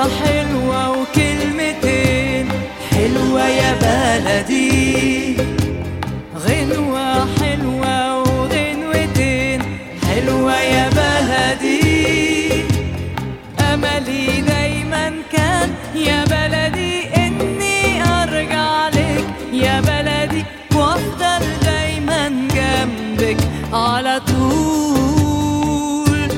حلوة وكلمتين حلوة يا بلدي، غنوة حلوة وغنوتين حلوة يا بلدي. أملي دايما كان يا بلدي إني أرجع لك يا بلدي، وأفضل دايما جنبك على طول.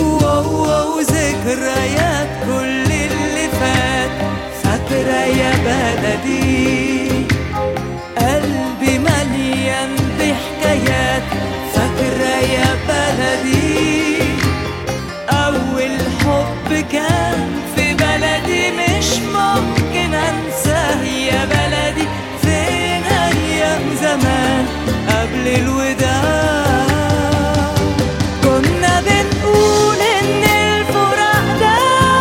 وذكريات كل اللي فات فاكرة يا بلدي، قلبي مليان بحكايات فاكرة يا بلدي. أول حب كان في بلدي مش ممكن أنساه يا بلدي، فين أيام زمان قبل الوداع كنا بنقول إن الفراق ده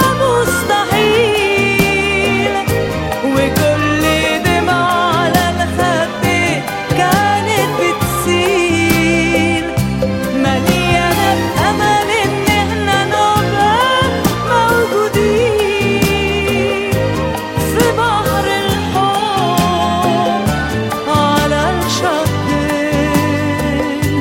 مستحيل، وكل دمعة على الخد كانت بتسيل، مليانة بأمل إن إحنا نبقى موجودين في بحر الحب على الشطين.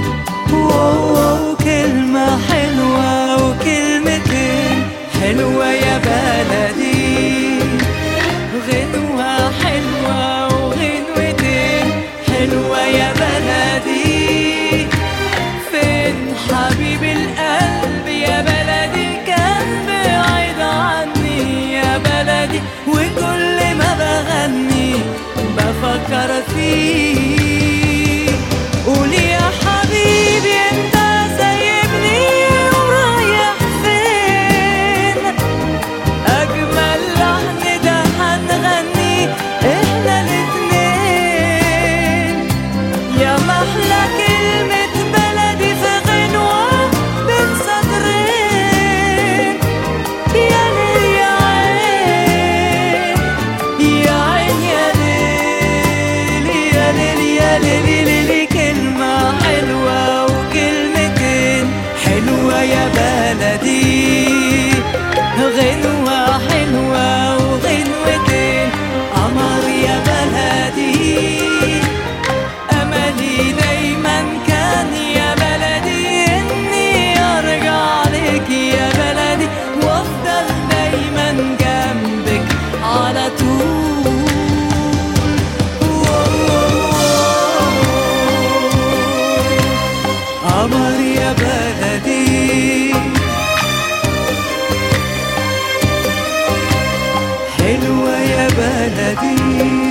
وكلمة حلوة وكلمتين حلوة يا بلدي، غنوة حلوة وغنوتين حلوة يا بلدي. فين حبيب القلب يا بلدي كان بعيد عني يا بلدي، وكل ما بغني بفكر فيه. قول يا حبيبي انت سايبني ورايح فين، اجمل لحن ده هنغني احنا الاتنين، يا محلى كلمة بلدي في غنوة بين سطرين. يا ليل يا عين يا عين يا ليل يا ليل يا ليل ليل، كلمة حلوة وكلمتين حلوة يا بلدي، غنوة حلوة وغنوتين قمر يا بلدي. أملي دايما كان يا بلدي إني أرجع لك يا بلدي، وأفضل دايما جنبك على طول. قمر يا بلدي، حلوة يا بلدي.